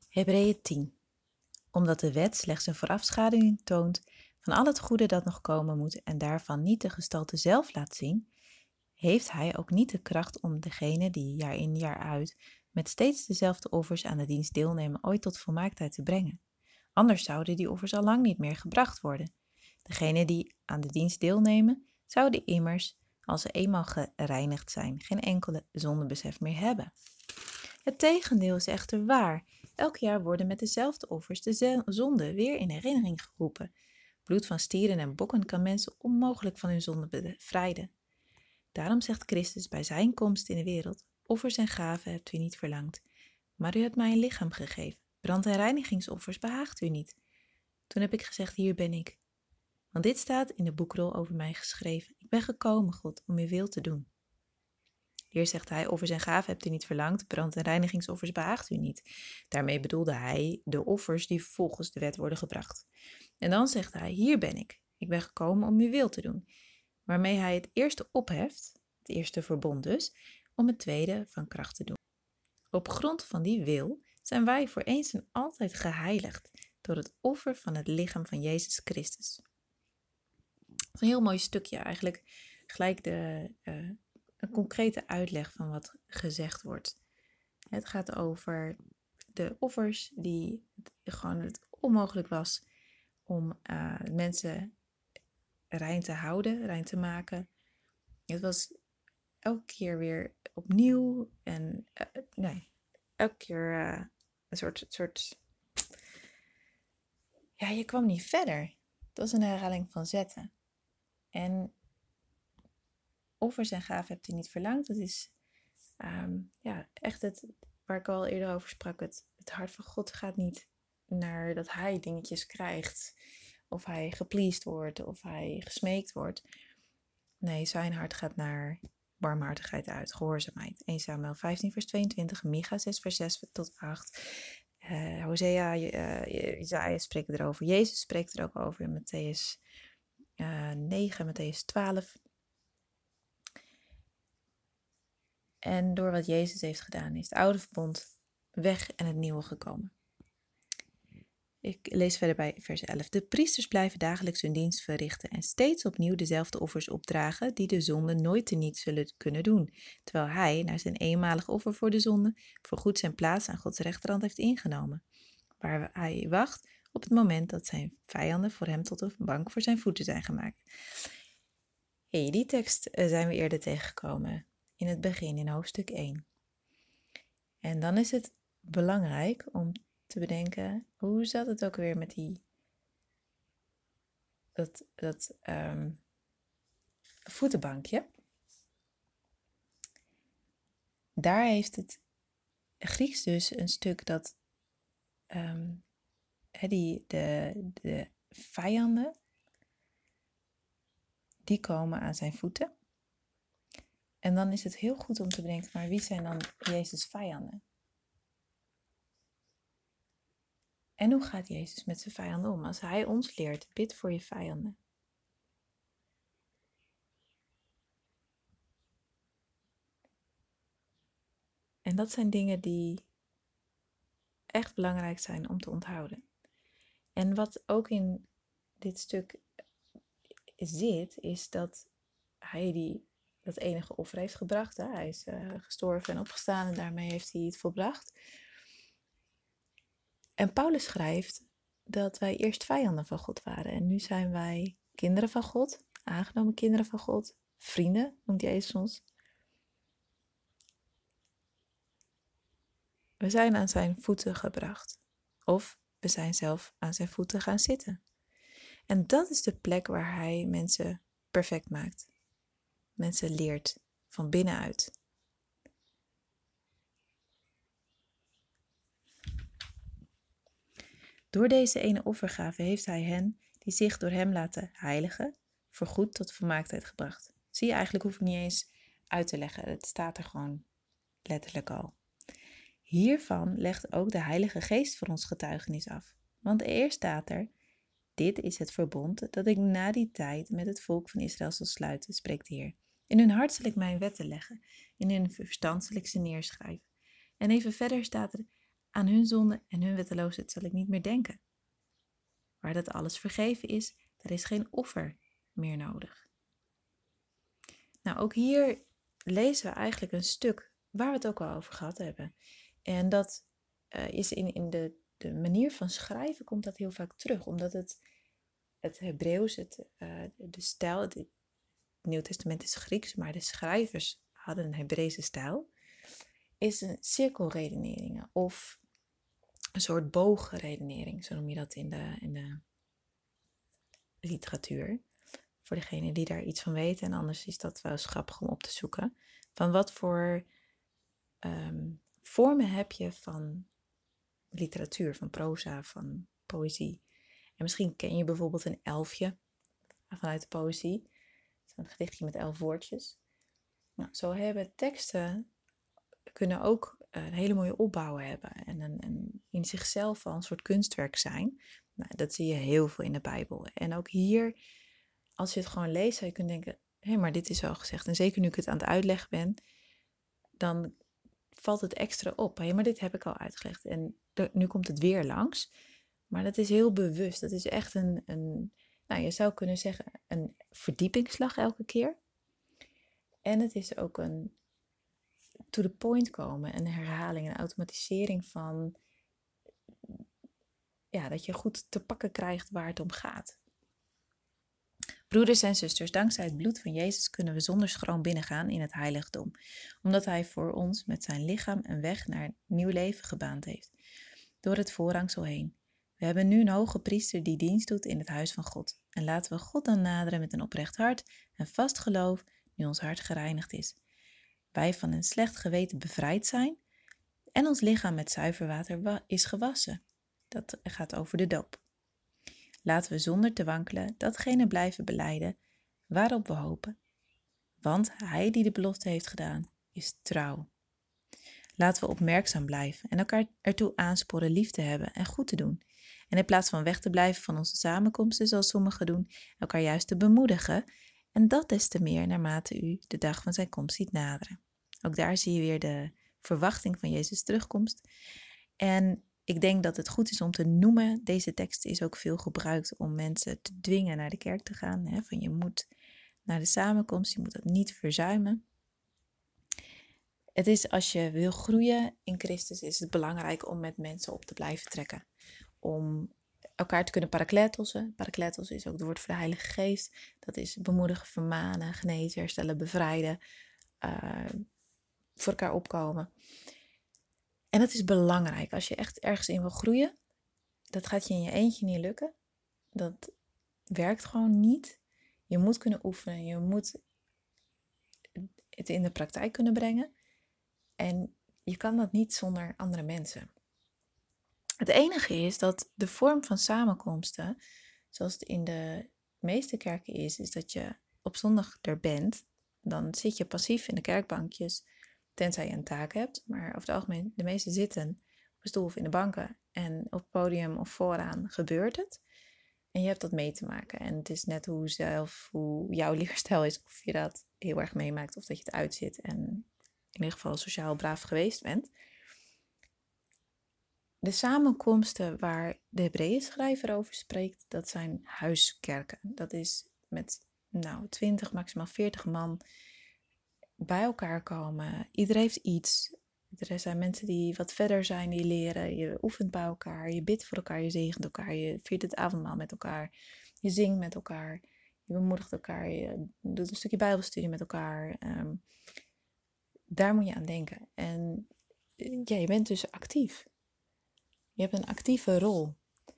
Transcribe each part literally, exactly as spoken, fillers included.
Hebreeën tien. Omdat de wet slechts een voorafschaduwing toont van al het goede dat nog komen moet en daarvan niet de gestalte zelf laat zien, heeft hij ook niet de kracht om degene die jaar in jaar uit met steeds dezelfde offers aan de dienst deelnemen ooit tot volmaaktheid te brengen. Anders zouden die offers al lang niet meer gebracht worden. Degenen die aan de dienst deelnemen, zouden immers, als ze eenmaal gereinigd zijn, geen enkele zondebesef meer hebben. Het tegendeel is echter waar. Elk jaar worden met dezelfde offers de zonden weer in herinnering geroepen. Bloed van stieren en bokken kan mensen onmogelijk van hun zonde bevrijden. Daarom zegt Christus bij zijn komst in de wereld: offers en gaven hebt u niet verlangd, maar u hebt mij een lichaam gegeven. Brand- en reinigingsoffers behaagt u niet. Toen heb ik gezegd: hier ben ik. Want dit staat in de boekrol over mij geschreven. Ik ben gekomen, God, om uw wil te doen. Hier zegt hij: offers en gaven hebt u niet verlangd, brand- en reinigingsoffers behaagt u niet. Daarmee bedoelde hij de offers die volgens de wet worden gebracht. En dan zegt hij: hier ben ik. Ik ben gekomen om uw wil te doen. Waarmee hij het eerste opheft, het eerste verbond dus, om het tweede van kracht te doen. Op grond van die wil zijn wij voor eens en altijd geheiligd door het offer van het lichaam van Jezus Christus. Dat is een heel mooi stukje eigenlijk, gelijk de, uh, een concrete uitleg van wat gezegd wordt. Het gaat over de offers die gewoon het onmogelijk was om uh, mensen rein te houden, rein te maken. Het was elke keer weer opnieuw en uh, nee, elke keer uh, een soort, soort, ja, je kwam niet verder. Het was een herhaling van zetten. En offers en gaven hebt u niet verlangd. Dat is um, ja, echt het, waar ik al eerder over sprak. Het, het hart van God gaat niet naar dat hij dingetjes krijgt. Of hij gepleased wordt. Of hij gesmeekt wordt. Nee, zijn hart gaat naar barmhartigheid uit. Gehoorzaamheid. eerste Samuel vijftien vers tweeëntwintig. Micha zes vers zes tot acht. Uh, Hosea, uh, Isaiah spreekt erover. Jezus spreekt er ook over in Matthäus uh, negen, Matthäus twaalf. En door wat Jezus heeft gedaan is het oude verbond weg en het nieuwe gekomen. Ik lees verder bij vers elf. De priesters blijven dagelijks hun dienst verrichten en steeds opnieuw dezelfde offers opdragen die de zonde nooit teniet zullen kunnen doen, terwijl hij, naar zijn eenmalig offer voor de zonde, voorgoed zijn plaats aan Gods rechterhand heeft ingenomen, waar hij wacht op het moment dat zijn vijanden voor hem tot een bank voor zijn voeten zijn gemaakt. Hey, die tekst zijn we eerder tegengekomen in het begin, in hoofdstuk één. En dan is het belangrijk om te bedenken, hoe zat het ook weer met die, dat, dat um, voetenbankje? Daar heeft het Grieks dus een stuk dat um, die, de, de vijanden, die komen aan zijn voeten. En dan is het heel goed om te bedenken, maar wie zijn dan Jezus' vijanden? En hoe gaat Jezus met zijn vijanden om? Als hij ons leert, bid voor je vijanden. En dat zijn dingen die echt belangrijk zijn om te onthouden. En wat ook in dit stuk zit, is dat hij die, dat enige offer heeft gebracht. Hè? Hij is uh, gestorven en opgestaan en daarmee heeft hij het volbracht. En Paulus schrijft dat wij eerst vijanden van God waren. En nu zijn wij kinderen van God, aangenomen kinderen van God. Vrienden, noemt Jezus ons. We zijn aan zijn voeten gebracht. Of we zijn zelf aan zijn voeten gaan zitten. En dat is de plek waar hij mensen perfect maakt. Mensen leert van binnenuit. Door deze ene offergave heeft hij hen, die zich door hem laten heiligen, voorgoed tot volmaaktheid gebracht. Zie je, eigenlijk hoef ik niet eens uit te leggen. Het staat er gewoon letterlijk al. Hiervan legt ook de Heilige Geest voor ons getuigenis af. Want eerst staat er: dit is het verbond dat ik na die tijd met het volk van Israël zal sluiten, spreekt de Heer. In hun hart zal ik mijn wetten leggen, in hun verstand zal ik ze neerschrijven. En even verder staat er: Aan hun zonde en hun wetteloosheid zal ik niet meer denken. Waar dat alles vergeven is, daar is geen offer meer nodig. Nou, ook hier lezen we eigenlijk een stuk waar we het ook al over gehad hebben. En dat uh, is in, in de, de manier van schrijven komt dat heel vaak terug. Omdat het, het Hebreeuws, het, uh, de stijl, het, het Nieuw Testament is Grieks, maar de schrijvers hadden een Hebreeuwse stijl. Is een cirkelredeneringen of een soort boogredenering, zo noem je dat in de, in de literatuur. Voor degene die daar iets van weten. En anders is dat wel eens grappig om op te zoeken. Van wat voor um, vormen heb je van literatuur, van proza, van poëzie. En misschien ken je bijvoorbeeld een elfje vanuit de poëzie. Zo'n gedichtje met elf woordjes. Nou, zo hebben teksten kunnen ook een hele mooie opbouw hebben. En een, een, in zichzelf al een soort kunstwerk zijn. Nou, dat zie je heel veel in de Bijbel. En ook hier, als je het gewoon leest, zou je kunnen denken, hé, maar dit is al gezegd. En zeker nu ik het aan het uitleggen ben, dan valt het extra op. Hé, maar dit heb ik al uitgelegd. En de, nu komt het weer langs. Maar dat is heel bewust. Dat is echt een, een, nou je zou kunnen zeggen, een verdiepingsslag elke keer. En het is ook een to the point komen, een herhaling, een automatisering van, ja, dat je goed te pakken krijgt waar het om gaat. Broeders en zusters, dankzij het bloed van Jezus kunnen we zonder schroom binnengaan in het heiligdom, omdat Hij voor ons met zijn lichaam een weg naar een nieuw leven gebaand heeft, door het voorhangsel heen. We hebben nu een hoge priester die dienst doet in het huis van God. En laten we God dan naderen met een oprecht hart en vast geloof, nu ons hart gereinigd is. Wij van een slecht geweten bevrijd zijn en ons lichaam met zuiver water is gewassen. Dat gaat over de doop. Laten we zonder te wankelen datgene blijven belijden waarop we hopen. Want Hij die de belofte heeft gedaan, is trouw. Laten we opmerkzaam blijven en elkaar ertoe aansporen lief te hebben en goed te doen. En in plaats van weg te blijven van onze samenkomsten, zoals sommigen doen, elkaar juist te bemoedigen. En dat des te meer naarmate u de dag van zijn komst ziet naderen. Ook daar zie je weer de verwachting van Jezus' terugkomst. En ik denk dat het goed is om te noemen, deze tekst is ook veel gebruikt om mensen te dwingen naar de kerk te gaan. Hè? Van je moet naar de samenkomst, je moet dat niet verzuimen. Het is als je wil groeien in Christus, is het belangrijk om met mensen op te blijven trekken. Om elkaar te kunnen parakletos. Parakletos is ook het woord voor de Heilige Geest. Dat is bemoedigen, vermanen, genezen, herstellen, bevrijden. Uh, voor elkaar opkomen. En dat is belangrijk. Als je echt ergens in wil groeien, dat gaat je in je eentje niet lukken. Dat werkt gewoon niet. Je moet kunnen oefenen. Je moet het in de praktijk kunnen brengen. En je kan dat niet zonder andere mensen. Het enige is dat de vorm van samenkomsten, zoals het in de meeste kerken is, is dat je op zondag er bent. Dan zit je passief in de kerkbankjes, tenzij je een taak hebt. Maar over het algemeen, de meeste zitten op een stoel of in de banken. En op het podium of vooraan gebeurt het. En je hebt dat mee te maken. En het is net hoe zelf, hoe jouw leerstijl is. Of je dat heel erg meemaakt of dat je het uitzit. En in ieder geval sociaal braaf geweest bent. De samenkomsten waar de Hebreeënschrijver over spreekt, dat zijn huiskerken. Dat is met nou, twintig, maximaal veertig man bij elkaar komen. Iedereen heeft iets. Er zijn mensen die wat verder zijn, die leren. Je oefent bij elkaar, je bidt voor elkaar, je zegent elkaar. Je viert het avondmaal met elkaar. Je zingt met elkaar. Je bemoedigt elkaar. Je doet een stukje bijbelstudie met elkaar. Um, daar moet je aan denken. En ja, je bent dus actief. Je hebt een actieve rol.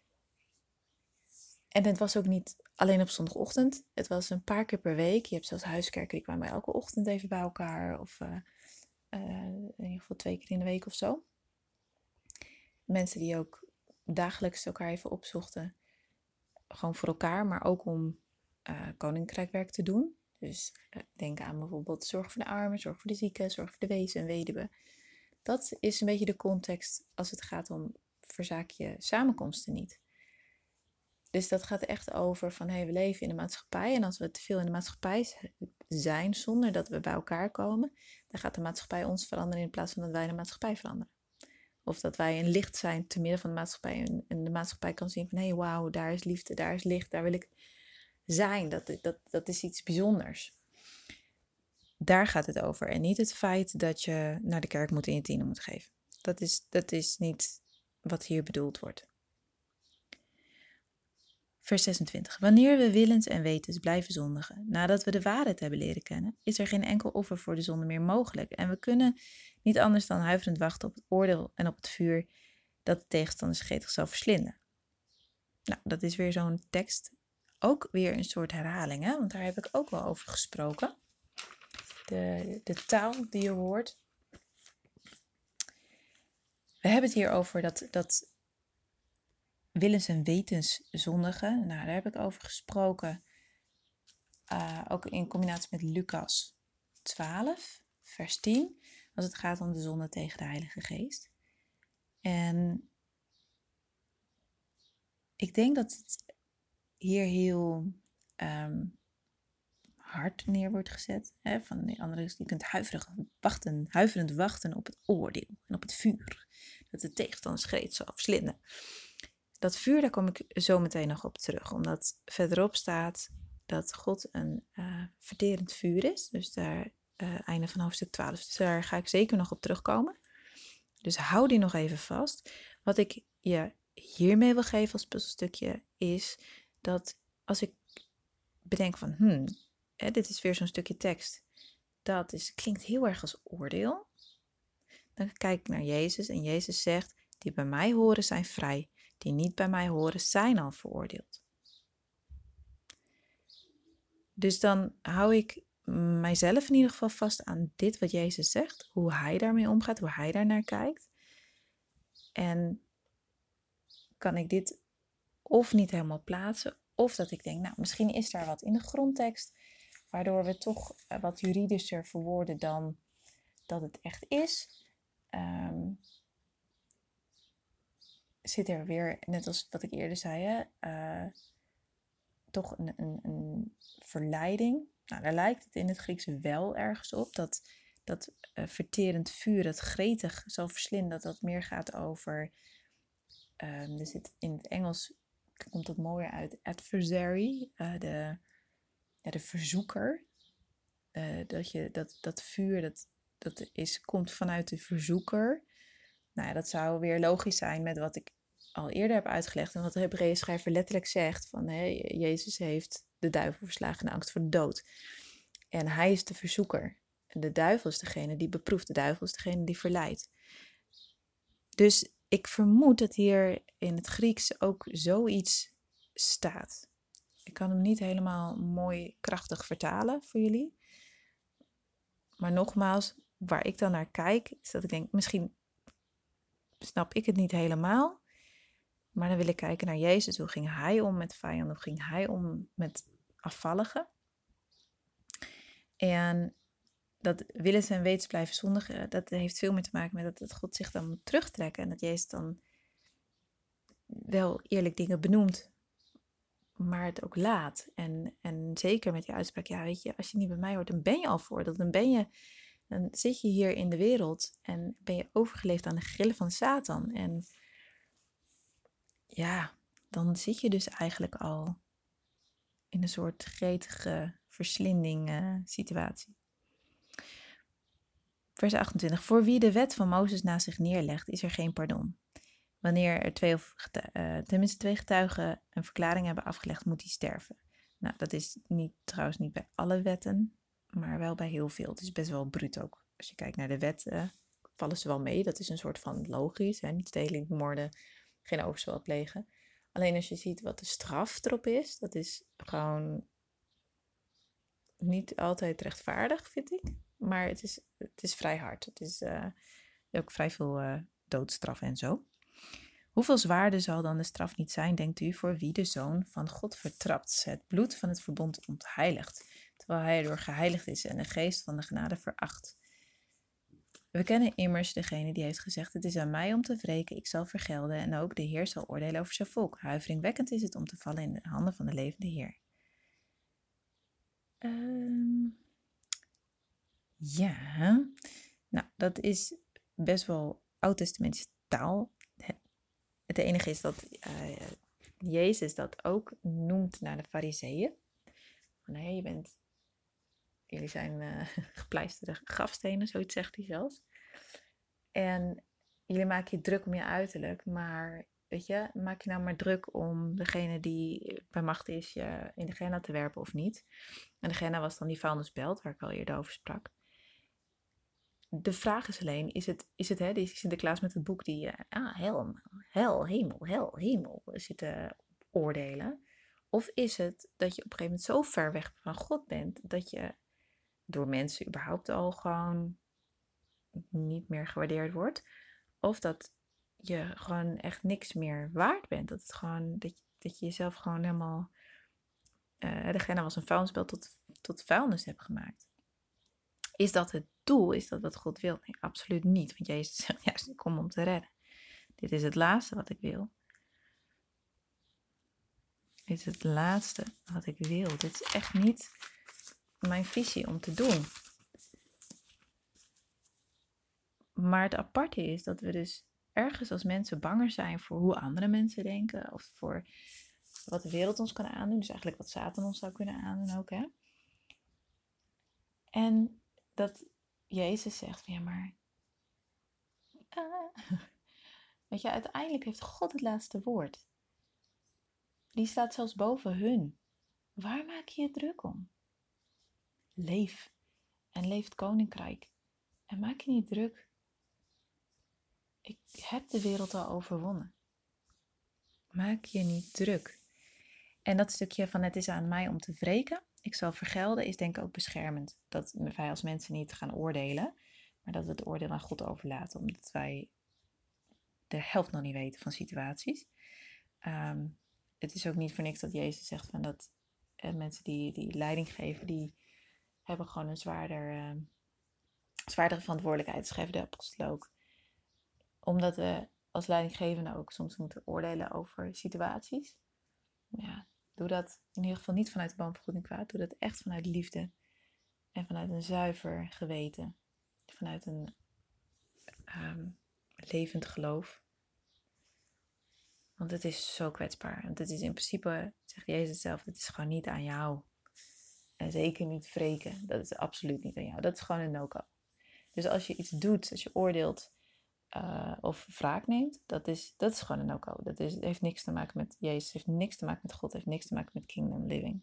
En het was ook niet alleen op zondagochtend. Het was een paar keer per week. Je hebt zelfs huiskerken die kwamen elke ochtend even bij elkaar. Of uh, uh, in ieder geval twee keer in de week of zo. Mensen die ook dagelijks elkaar even opzochten. Gewoon voor elkaar, maar ook om uh, koninkrijkwerk te doen. Dus uh, denk aan bijvoorbeeld zorg voor de armen, zorg voor de zieken, zorg voor de wezen en weduwen. Dat is een beetje de context als het gaat om verzaak je samenkomsten niet. Dus dat gaat echt over van, hey, we leven in de maatschappij. En als we te veel in de maatschappij zijn, zonder dat we bij elkaar komen, dan gaat de maatschappij ons veranderen in plaats van dat wij de maatschappij veranderen. Of dat wij een licht zijn te midden van de maatschappij. En, en de maatschappij kan zien van, hé, hey, wauw, daar is liefde, daar is licht, daar wil ik zijn. Dat, dat, dat is iets bijzonders. Daar gaat het over. En niet het feit dat je naar de kerk moet en je tienen moet geven. Dat is, dat is niet wat hier bedoeld wordt. Vers zesentwintig. Wanneer we willens en wetens blijven zondigen, nadat we de waarheid hebben leren kennen, is er geen enkel offer voor de zonde meer mogelijk. En we kunnen niet anders dan huiverend wachten op het oordeel en op het vuur dat de tegenstanders gretig zal verslinden. Nou, dat is weer zo'n tekst. Ook weer een soort herhaling, hè? Want daar heb ik ook wel over gesproken. De, de taal die je hoort. We hebben het hier over dat, dat willens en wetens zondigen. Nou, daar heb ik over gesproken. Uh, ook in combinatie met Lucas twaalf, vers tien. Als het gaat om de zonde tegen de Heilige Geest. En ik denk dat het hier heel um, hard neer wordt gezet. Hè? Van die andere, je kunt huiverig wachten, huiverend wachten op het oordeel en op het vuur. Dat de tegenstanders gretig zal verslinden. Dat vuur, daar kom ik zo meteen nog op terug. Omdat verderop staat dat God een uh, verterend vuur is. Dus daar, uh, einde van hoofdstuk twaalf. Dus daar ga ik zeker nog op terugkomen. Dus hou die nog even vast. Wat ik je hiermee wil geven als puzzelstukje is dat als ik bedenk van, hmm, hè, dit is weer zo'n stukje tekst. Dat is, klinkt heel erg als oordeel. Dan kijk ik naar Jezus en Jezus zegt, die bij mij horen zijn vrij. Die niet bij mij horen zijn al veroordeeld. Dus dan hou ik mijzelf in ieder geval vast aan dit wat Jezus zegt. Hoe hij daarmee omgaat, hoe hij daarnaar kijkt. En kan ik dit of niet helemaal plaatsen. Of dat ik denk, nou misschien is daar wat in de grondtekst. Waardoor we toch wat juridischer verwoorden dan dat het echt is. Um, zit er weer, net als wat ik eerder zei, hè, uh, toch een, een, een verleiding. Nou, daar lijkt het in het Grieks wel ergens op. Dat, dat uh, verterend vuur, dat gretig zal verslinden, dat dat meer gaat over... Um, er zit in het Engels, komt dat mooier uit, adversary, uh, de, ja, de verzoeker. Uh, dat, je, dat, dat vuur, dat, dat is, komt vanuit de verzoeker. Nou ja, dat zou weer logisch zijn met wat ik al eerder heb uitgelegd. En wat de Hebreeën schrijver letterlijk zegt. Van, hey, Jezus heeft de duivel verslagen in de angst voor de dood. En hij is de verzoeker. En de duivel is degene die beproeft. De duivel is degene die verleidt. Dus ik vermoed dat hier in het Grieks ook zoiets staat. Ik kan hem niet helemaal mooi krachtig vertalen voor jullie. Maar nogmaals, waar ik dan naar kijk, is dat ik denk, misschien snap ik het niet helemaal. Maar dan wil ik kijken naar Jezus. Hoe ging hij om met vijanden? Hoe ging hij om met afvalligen? En dat willens en wetens blijven zondigen, dat heeft veel meer te maken met dat, dat God zich dan moet terugtrekken. En dat Jezus dan wel eerlijk dingen benoemt, maar het ook laat. En, en zeker met die uitspraak, ja weet je, als je niet bij mij hoort, dan ben je al veroordeeld. Dan ben je, dan zit je hier in de wereld en ben je overgeleefd aan de grillen van Satan. En ja, dan zit je dus eigenlijk al in een soort gretige verslinding uh, situatie. Vers achtentwintig. Voor wie de wet van Mozes naast zich neerlegt, is er geen pardon. Wanneer er twee of uh, tenminste twee getuigen een verklaring hebben afgelegd, moet die sterven. Nou, dat is niet, trouwens niet bij alle wetten, maar wel bij heel veel. Het is best wel bruut ook. Als je kijkt naar de wet, uh, vallen ze wel mee. Dat is een soort van logisch. Hè? Niet stelen, moorden, geen overspel plegen. Alleen als je ziet wat de straf erop is, dat is gewoon niet altijd rechtvaardig, vind ik. Maar het is, het is vrij hard. Het is uh, ook vrij veel uh, doodstraf en zo. Hoeveel zwaarder zal dan de straf niet zijn, denkt u, voor wie de Zoon van God vertrapt, het bloed van het verbond ontheiligt, terwijl hij erdoor geheiligd is en de geest van de genade veracht. We kennen immers degene die heeft gezegd, het is aan mij om te wreken, ik zal vergelden en ook de Heer zal oordelen over zijn volk. Huiveringwekkend is het om te vallen in de handen van de levende Heer. Um, ja, nou dat is best wel oud-testamentisch taal. Het enige is dat uh, Jezus dat ook noemt naar de Farizeeën. Van hé, hey, je bent, jullie zijn uh, gepleisterde grafstenen, zoiets zegt hij zelfs. En jullie maken je druk om je uiterlijk, maar weet je, maak je nou maar druk om degene die bij macht is je in de Gehenna te werpen of niet. En de Gehenna was dan die vuilnisbelt, waar ik al eerder over sprak. De vraag is alleen, is het, is het hè, die Sinterklaas met het boek die, uh, ah, hel, hel, hemel, hel, hemel, zitten oordelen? Of is het dat je op een gegeven moment zo ver weg van God bent, dat je door mensen überhaupt al gewoon niet meer gewaardeerd wordt? Of dat je gewoon echt niks meer waard bent. Dat, het gewoon, dat, je, dat je jezelf gewoon helemaal, uh, degene was een vuilnisbelt tot, tot vuilnis hebt gemaakt. Is dat het doel? Is dat wat God wil? Nee, absoluut niet. Want Jezus zegt juist, ik kom om te redden. Dit is het laatste wat ik wil. Dit is het laatste wat ik wil. Dit is echt niet mijn visie om te doen. Maar het aparte is dat we dus ergens als mensen banger zijn voor hoe andere mensen denken. Of voor wat de wereld ons kan aandoen. Dus eigenlijk wat Satan ons zou kunnen aandoen ook. Hè? En dat Jezus zegt van ja maar... Uh, weet je, uiteindelijk heeft God het laatste woord. Die staat zelfs boven hun. Waar maak je je druk om? Leef. En leef het koninkrijk. En maak je niet druk. Ik heb de wereld al overwonnen. Maak je niet druk. En dat stukje van het is aan mij om te wreken. Ik zal vergelden is denk ik ook beschermend. Dat wij als mensen niet gaan oordelen. Maar dat we het oordeel aan God overlaten. Omdat wij de helft nog niet weten van situaties. Um, het is ook niet voor niks dat Jezus zegt van dat eh, mensen die, die leiding geven, die hebben gewoon een zwaarder, uh, zwaardere verantwoordelijkheid. Schrijven de apostelen ook. Omdat we als leidinggevende ook soms moeten oordelen over situaties. Ja, doe dat in ieder geval niet vanuit de boom van goed en kwaad. Doe dat echt vanuit liefde. En vanuit een zuiver geweten. Vanuit een um, levend geloof. Want het is zo kwetsbaar. Want het is in principe, zegt Jezus zelf, het is gewoon niet aan jou. En zeker niet wreken. Dat is absoluut niet aan jou. Dat is gewoon een no-go. Dus als je iets doet, als je oordeelt uh, of wraak neemt, dat is, dat is gewoon een no-go. Dat is, heeft niks te maken met Jezus, heeft niks te maken met God, heeft niks te maken met kingdom living.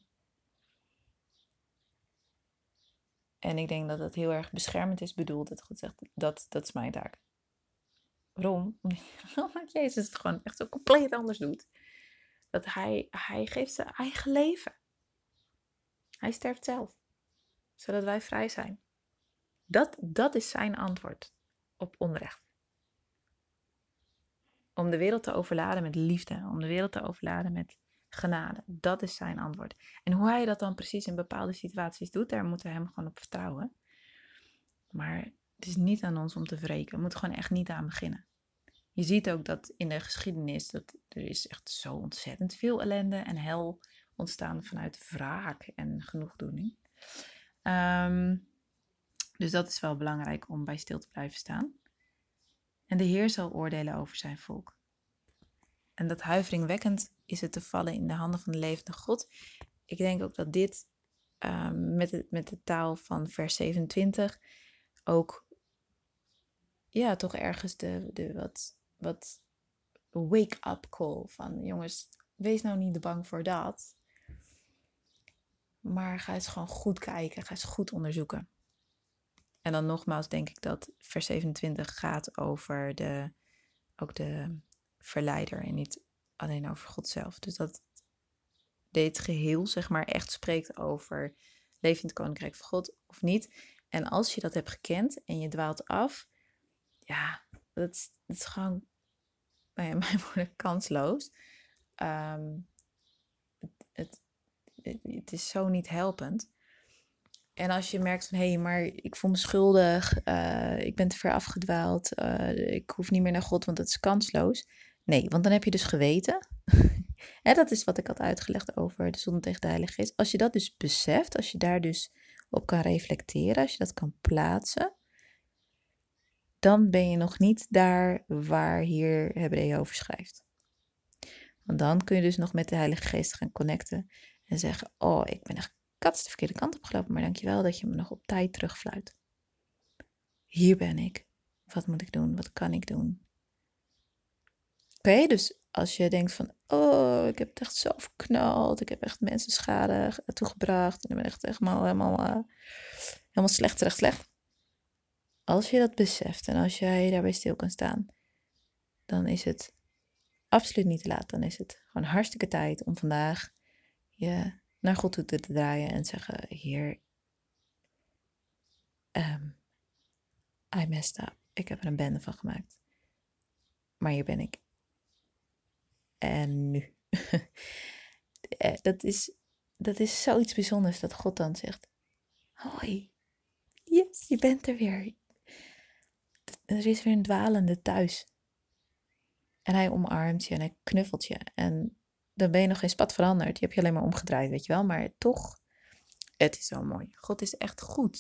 En ik denk dat het heel erg beschermend is bedoeld. Dat God zegt, dat, dat is mijn taak. Waarom? Omdat Jezus het gewoon echt zo compleet anders doet. Dat hij, hij geeft zijn eigen leven. Hij sterft zelf. Zodat wij vrij zijn. Dat, dat is zijn antwoord op onrecht. Om de wereld te overladen met liefde. Om de wereld te overladen met genade. Dat is zijn antwoord. En hoe hij dat dan precies in bepaalde situaties doet, daar moeten we hem gewoon op vertrouwen. Maar het is niet aan ons om te wreken. We moeten gewoon echt niet aan beginnen. Je ziet ook dat in de geschiedenis, dat er is echt zo ontzettend veel ellende en hel ontstaan vanuit wraak en genoegdoening. Um, dus dat is wel belangrijk om bij stil te blijven staan. En de Heer zal oordelen over zijn volk. En dat huiveringwekkend is het te vallen in de handen van de levende God. Ik denk ook dat dit um, met, de, met de taal van vers zevenentwintig ook ja, toch ergens de, de wat... wat wake-up call van jongens, wees nou niet bang voor dat. Maar ga eens gewoon goed kijken, ga eens goed onderzoeken. En dan nogmaals denk ik dat vers zevenentwintig gaat over de, ook de verleider en niet alleen over God zelf. Dus dat dit geheel zeg maar echt spreekt over leef in het koninkrijk van God of niet. En als je dat hebt gekend en je dwaalt af, ja, dat is, dat is gewoon nou ja, mijn woorden kansloos. Um, het, het, het, het is zo niet helpend. En als je merkt van, hé, hey, maar ik voel me schuldig, uh, ik ben te ver afgedwaald, uh, ik hoef niet meer naar God, want dat is kansloos. Nee, want dan heb je dus geweten. En dat is wat ik had uitgelegd over de zonde tegen de Heilige Geest. Als je dat dus beseft, als je daar dus op kan reflecteren, als je dat kan plaatsen, dan ben je nog niet daar waar hier Hebreeën over schrijft. Want dan kun je dus nog met de Heilige Geest gaan connecten en zeggen, oh, ik ben echt kats de verkeerde kant op gelopen, maar dankjewel dat je me nog op tijd terugfluit. Hier ben ik. Wat moet ik doen? Wat kan ik doen? Oké, okay, dus als je denkt van, oh, ik heb het echt zo verknald, ik heb echt mensen schade toegebracht en ik ben echt helemaal, helemaal, uh, helemaal slecht, slecht, slecht. Als je dat beseft en als jij daarbij stil kan staan, dan is het absoluut niet te laat. Dan is het gewoon hartstikke tijd om vandaag je naar God toe te draaien en zeggen, Heer, um, I messed up. Ik heb er een bende van gemaakt. Maar hier ben ik. En nu. dat, is, dat is zoiets bijzonders dat God dan zegt, hoi, yes, je bent er weer. Er is weer een dwalende thuis. En hij omarmt je en hij knuffelt je. En dan ben je nog geen spat veranderd. Die heb je alleen maar omgedraaid, weet je wel. Maar toch, het is zo mooi. God is echt goed.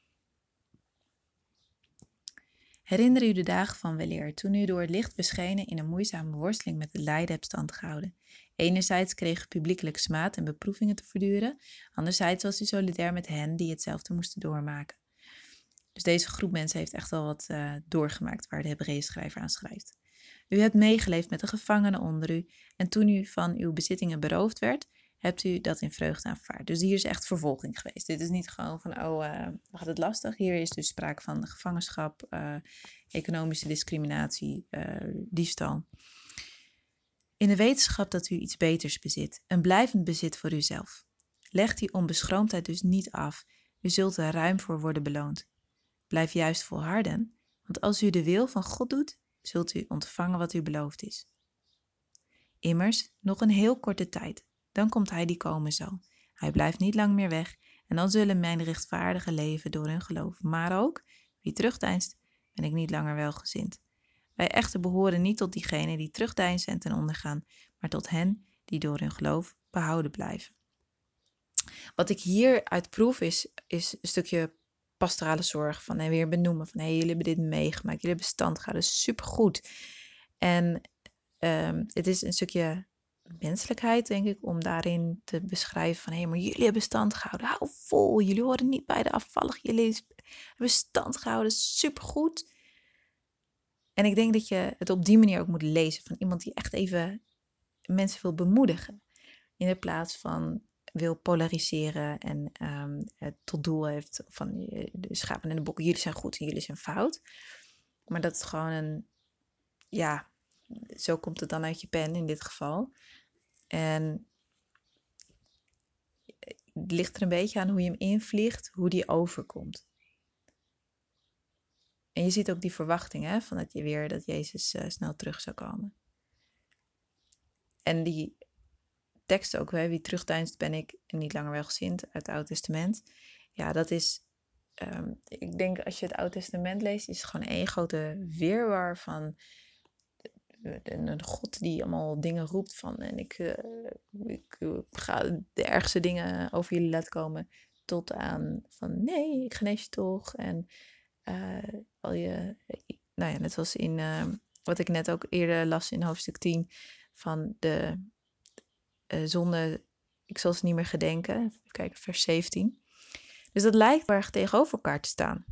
Herinner u de dagen van weleer, toen u door het licht beschenen in een moeizame worsteling met het lijden hebt standgehouden. Enerzijds kreeg u publiekelijk smaad en beproevingen te verduren. Anderzijds was u solidair met hen die hetzelfde moesten doormaken. Dus deze groep mensen heeft echt wel wat uh, doorgemaakt waar de Hebreeënschrijver aan schrijft. U hebt meegeleefd met de gevangenen onder u en toen u van uw bezittingen beroofd werd, hebt u dat in vreugde aanvaard. Dus hier is echt vervolging geweest. Dit is niet gewoon van, oh, uh, we hadden het lastig. Hier is dus sprake van gevangenschap, uh, economische discriminatie, uh, diefstal. In de wetenschap dat u iets beters bezit, een blijvend bezit voor uzelf. Leg die onbeschroomdheid dus niet af. U zult er ruim voor worden beloond. Blijf juist volharden, want als u de wil van God doet, zult u ontvangen wat u beloofd is. Immers, nog een heel korte tijd, dan komt hij die komen zal. Hij blijft niet lang meer weg, en dan zullen mijn rechtvaardigen leven door hun geloof. Maar ook, wie terugdeinst, ben ik niet langer welgezind. Wij echter behoren niet tot diegenen die terugdeinzen en ten onder gaan, maar tot hen die door hun geloof behouden blijven. Wat ik hier uit proef is, is een stukje pastorale zorg, van en weer benoemen van, hé, hey, jullie hebben dit meegemaakt, jullie hebben stand gehouden, dat is supergoed. En um, het is een stukje menselijkheid, denk ik, om daarin te beschrijven van, hé, hey, maar jullie hebben stand gehouden, hou vol, jullie horen niet bij de afvallig, jullie hebben stand gehouden, supergoed. En ik denk dat je het op die manier ook moet lezen, van iemand die echt even mensen wil bemoedigen, in de plaats van wil polariseren en um, het tot doel heeft van de schapen en de bokken, jullie zijn goed en jullie zijn fout. Maar dat is gewoon een, ja, zo komt het dan uit je pen in dit geval. En het ligt er een beetje aan hoe je hem invliegt, hoe die overkomt. En je ziet ook die verwachting, hè, van dat je weer, dat Jezus uh, snel terug zou komen. En die tekst ook, hè, wie terugdeinst ben ik en niet langer welgezind uit het Oude Testament. Ja, dat is, um, ik denk als je het Oude Testament leest, is het gewoon één grote wirwar van een God die allemaal dingen roept van en ik, uh, ik uh, ga de ergste dingen over jullie laten komen, tot aan van nee, ik genees je toch. En uh, al je, nou ja, net zoals in uh, wat ik net ook eerder las in hoofdstuk tien van de uh, zonde, ik zal ze niet meer gedenken. Even kijken, vers zeventien. Dus dat lijkt erg tegenover elkaar te staan.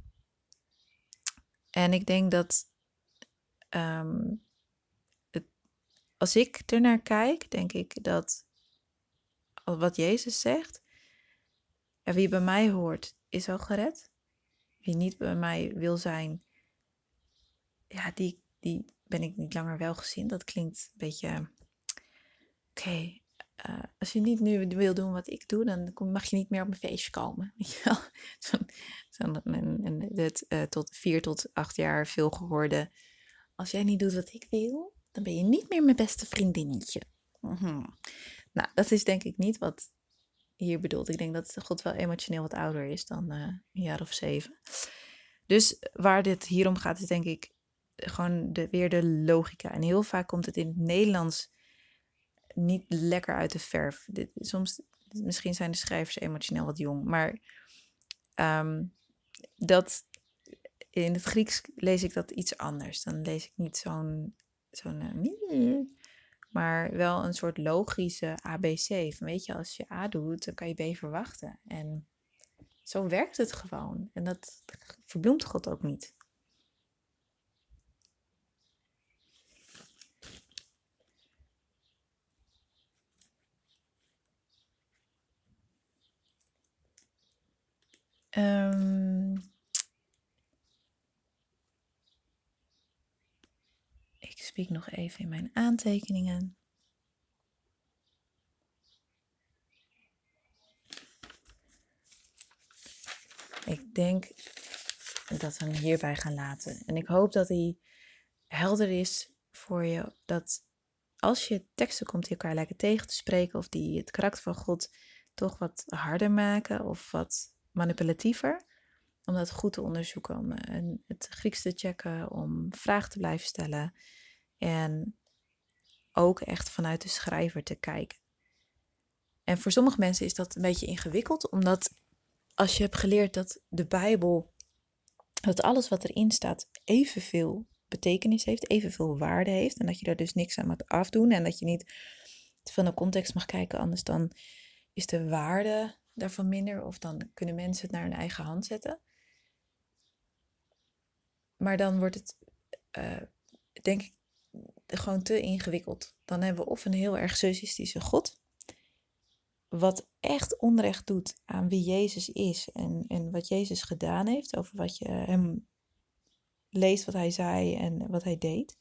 En ik denk dat um, het, als ik ernaar kijk, denk ik dat wat Jezus zegt, ja, wie bij mij hoort, is al gered. Wie niet bij mij wil zijn, ja, die, die ben ik niet langer welgezind. Dat klinkt een beetje, oké, okay, uh, als je niet nu wil doen wat ik doe, dan mag je niet meer op mijn feestje komen. Weet je wel? Zo, zo, en, en het uh, tot vier tot acht jaar veel gehoorde, als jij niet doet wat ik wil, dan ben je niet meer mijn beste vriendinnetje. Mm-hmm. Nou, dat is denk ik niet wat hier bedoeld. Ik denk dat God wel emotioneel wat ouder is dan uh, een jaar of zeven. Dus waar dit hier om gaat is denk ik gewoon de, weer de logica. En heel vaak komt het in het Nederlands niet lekker uit de verf. Dit, soms, misschien zijn de schrijvers emotioneel wat jong, maar um, dat in het Grieks lees ik dat iets anders. Dan lees ik niet zo'n, zo'n uh, maar wel een soort logische A B C. Van weet je, als je A doet, dan kan je B verwachten. En zo werkt het gewoon. En dat verbloemt God ook niet. Um, ik spiek nog even in mijn aantekeningen. Ik denk dat we hem hierbij gaan laten. En ik hoop dat hij helder is voor je. Dat als je teksten komt die elkaar lijken tegen te spreken. Of die het karakter van God toch wat harder maken. Of wat manipulatiever. Om dat goed te onderzoeken. Om het Grieks te checken. Om vragen te blijven stellen. En ook echt vanuit de schrijver te kijken. En voor sommige mensen is dat een beetje ingewikkeld. Omdat als je hebt geleerd dat de Bijbel, dat alles wat erin staat evenveel betekenis heeft, evenveel waarde heeft. En dat je daar dus niks aan moet afdoen. En dat je niet van de context mag kijken, anders dan is de waarde daarvan minder. Of dan kunnen mensen het naar hun eigen hand zetten. Maar dan wordt het, uh, denk ik, gewoon te ingewikkeld. Dan hebben we of een heel erg socialistische God, wat echt onrecht doet aan wie Jezus is en, en wat Jezus gedaan heeft, over wat je hem leest, wat hij zei en wat hij deed.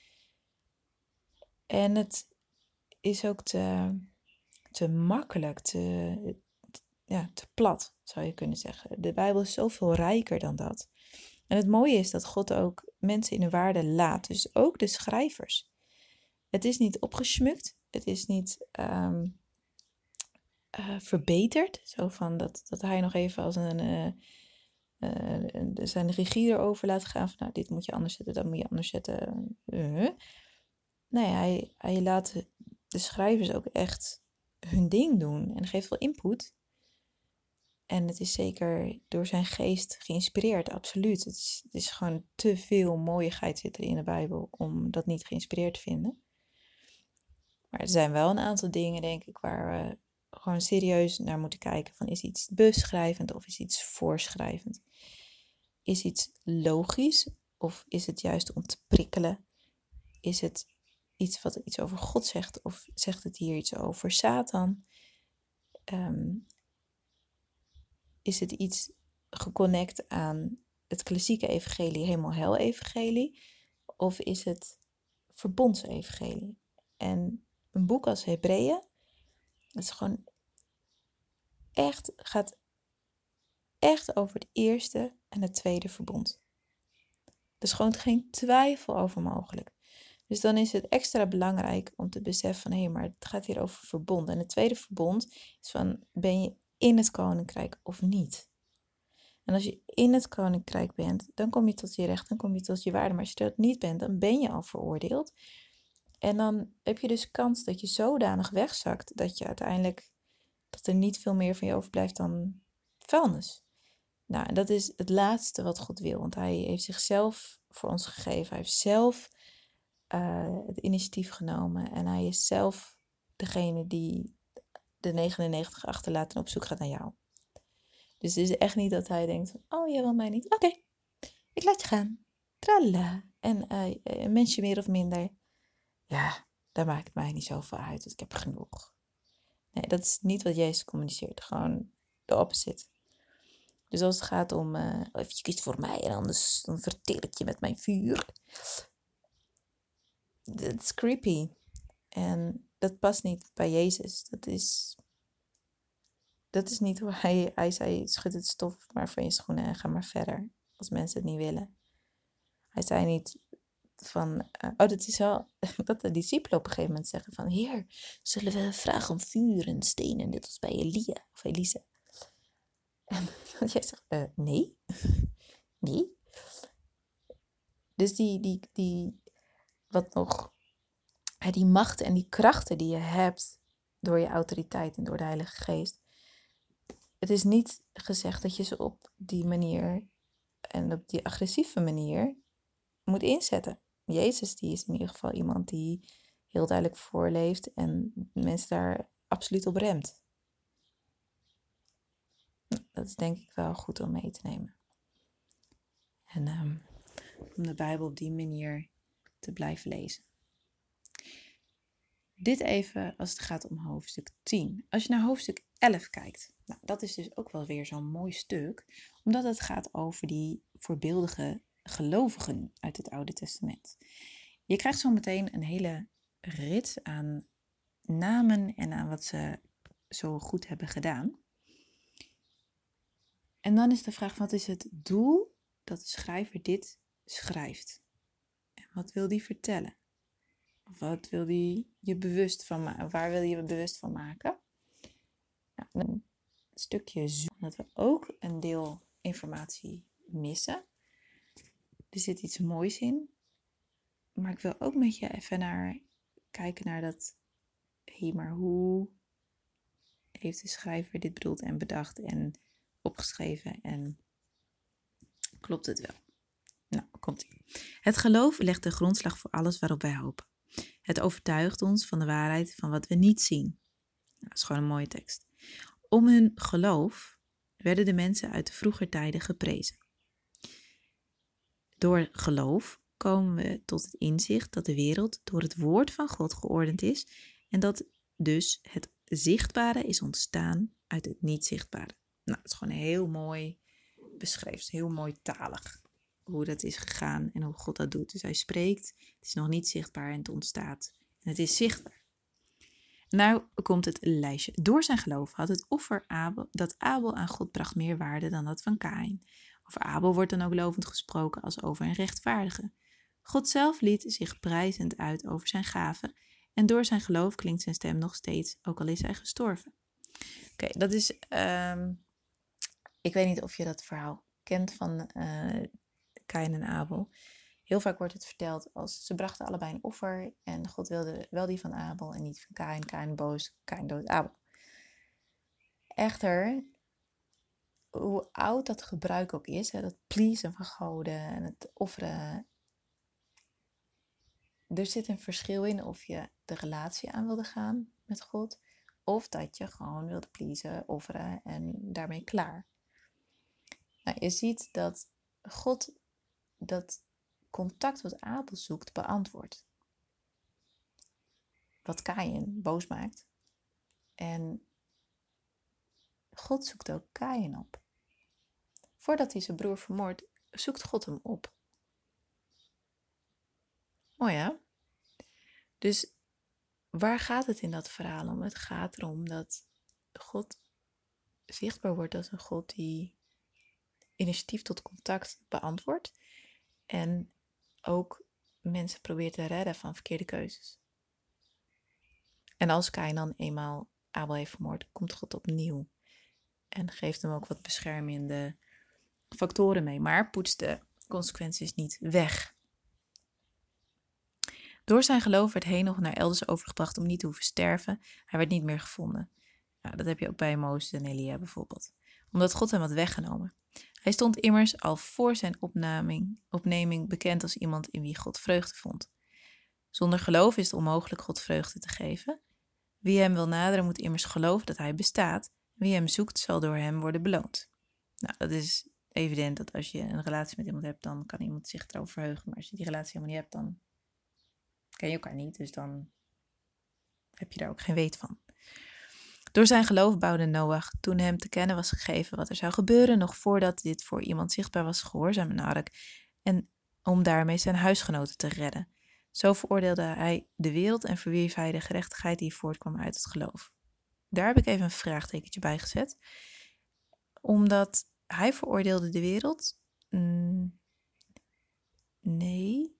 En het is ook te, te makkelijk, te, ja, te plat, zou je kunnen zeggen. De Bijbel is zoveel rijker dan dat. En het mooie is dat God ook mensen in hun waarde laat, dus ook de schrijvers. Het is niet opgesmukt, het is niet um, uh, verbeterd, zo van dat, dat hij nog even als een, uh, uh, zijn regie erover laat gaan, van nou, dit moet je anders zetten, dat moet je anders zetten. Uh. Nee, hij, hij laat de schrijvers ook echt hun ding doen en geeft veel input. En het is zeker door zijn geest geïnspireerd, absoluut. Het is, het is gewoon te veel mooiigheid zit er in de Bijbel om dat niet geïnspireerd te vinden. Maar er zijn wel een aantal dingen, denk ik, waar we gewoon serieus naar moeten kijken. Van, is iets beschrijvend of is iets voorschrijvend? Is iets logisch of is het juist om te prikkelen? Is het iets wat iets over God zegt of zegt het hier iets over Satan? Um, is het iets geconnect aan het klassieke evangelie, hemel-hel-evangelie? Of is het verbondsevangelie? En een boek als Hebreeën, dat is gewoon echt, gaat echt over het eerste en het tweede verbond. Er is gewoon geen twijfel over mogelijk. Dus dan is het extra belangrijk om te beseffen van, hé, hey, maar het gaat hier over verbond. En het tweede verbond is van, ben je in het koninkrijk of niet? En als je in het koninkrijk bent, dan kom je tot je recht, dan kom je tot je waarde. Maar als je dat niet bent, dan ben je al veroordeeld. En dan heb je dus kans dat je zodanig wegzakt, dat je uiteindelijk, dat er niet veel meer van je overblijft dan vuilnis. Nou, en dat is het laatste wat God wil, want hij heeft zichzelf voor ons gegeven. Hij heeft zelf uh, het initiatief genomen en hij is zelf degene die de negenennegentig achterlaat en op zoek gaat naar jou. Dus het is echt niet dat hij denkt, oh, jij wil mij niet. Oké, okay, ik laat je gaan. Tralala. En uh, een mensje meer of minder. Ja, daar maakt het mij niet zoveel uit, want ik heb genoeg. Nee, dat is niet wat Jezus communiceert. Gewoon de opposite. Dus als het gaat om, uh, of je kiest voor mij en anders dan verteer ik je met mijn vuur. Dat is creepy. En dat past niet bij Jezus. Dat is, dat is niet hoe hij, hij zei, schud het stof maar van je schoenen en ga maar verder. Als mensen het niet willen. Hij zei niet van, uh, oh, dat is wel, dat de discipelen op een gegeven moment zeggen van, Heer, zullen we vragen om vuur en stenen, net als bij Elia of Elise? En jij zegt, uh, nee, nee. Dus die, die, die, wat nog, die macht en die krachten die je hebt door je autoriteit en door de Heilige Geest. Het is niet gezegd dat je ze op die manier en op die agressieve manier moet inzetten. Jezus die is in ieder geval iemand die heel duidelijk voorleeft en mensen daar absoluut op remt. Dat is denk ik wel goed om mee te nemen. En um, om de Bijbel op die manier te blijven lezen. Dit even als het gaat om hoofdstuk tien. Als je naar hoofdstuk elf kijkt, nou, dat is dus ook wel weer zo'n mooi stuk, omdat het gaat over die voorbeeldige gelovigen uit het Oude Testament. Je krijgt zo meteen een hele rits aan namen en aan wat ze zo goed hebben gedaan. En dan is de vraag, wat is het doel dat de schrijver dit schrijft? En wat wil die vertellen? Of wat wil die je bewust van maken? Waar wil je je bewust van maken? Nou, een stukje zoeken, dat we ook een deel informatie missen. Er zit iets moois in. Maar ik wil ook met je even naar kijken naar dat, hé, maar hoe heeft de schrijver dit bedoeld en bedacht en opgeschreven en klopt het wel? Nou, komt-ie. Het geloof legt de grondslag voor alles waarop wij hopen. Het overtuigt ons van de waarheid van wat we niet zien. Nou, dat is gewoon een mooie tekst. Om hun geloof werden de mensen uit de vroeger tijden geprezen. Door geloof komen we tot het inzicht dat de wereld door het woord van God geordend is en dat dus het zichtbare is ontstaan uit het niet zichtbare. Nou, dat is gewoon heel mooi beschreven, heel mooi talig hoe dat is gegaan en hoe God dat doet. Dus hij spreekt, het is nog niet zichtbaar en het ontstaat en het is zichtbaar. Nou komt het lijstje. Door zijn geloof had het offer Abel, dat Abel aan God bracht meer waarde dan dat van Kaïn. Over Abel wordt dan ook lovend gesproken als over een rechtvaardige. God zelf liet zich prijzend uit over zijn gaven en door zijn geloof klinkt zijn stem nog steeds, ook al is hij gestorven. Oké, okay, dat is, um, ik weet niet of je dat verhaal kent van uh, Kaïn en Abel. Heel vaak wordt het verteld als ze brachten allebei een offer en God wilde wel die van Abel en niet van Kaïn. Kaïn boos, Kaïn dood Abel. Echter, hoe oud dat gebruik ook is, hè, dat pleasen van goden en het offeren. Er zit een verschil in of je de relatie aan wilde gaan met God of dat je gewoon wilde pleasen, offeren en daarmee klaar. Nou, je ziet dat God dat contact wat Abel zoekt beantwoordt. Wat Kaïn boos maakt. En God zoekt ook Kaïn op. Voordat hij zijn broer vermoordt, zoekt God hem op. Mooi hè? Dus waar gaat het in dat verhaal om? Het gaat erom dat God zichtbaar wordt als een God die initiatief tot contact beantwoordt. En ook mensen probeert te redden van verkeerde keuzes. En als Kaïn dan eenmaal Abel heeft vermoord, komt God opnieuw. En geeft hem ook wat beschermende factoren mee. Maar poetst de consequenties niet weg. Door zijn geloof werd Henoch naar elders overgebracht om niet te hoeven sterven. Hij werd niet meer gevonden. Nou, dat heb je ook bij Mozes en Elia bijvoorbeeld. Omdat God hem had weggenomen. Hij stond immers al voor zijn opneming, opneming bekend als iemand in wie God vreugde vond. Zonder geloof is het onmogelijk God vreugde te geven. Wie hem wil naderen moet immers geloven dat hij bestaat. Wie hem zoekt zal door hem worden beloond. Nou, dat is evident dat als je een relatie met iemand hebt, dan kan iemand zich erover verheugen. Maar als je die relatie helemaal niet hebt, dan ken je elkaar niet. Dus dan heb je daar ook geen weet van. Door zijn geloof bouwde Noach, toen hem te kennen was gegeven wat er zou gebeuren, nog voordat dit voor iemand zichtbaar was, gehoorzaam een ark, en om daarmee zijn huisgenoten te redden. Zo veroordeelde hij de wereld en verwierf hij de gerechtigheid die voortkwam uit het geloof. Daar heb ik even een vraagtekentje bij gezet. Omdat hij veroordeelde de wereld? Mm, nee.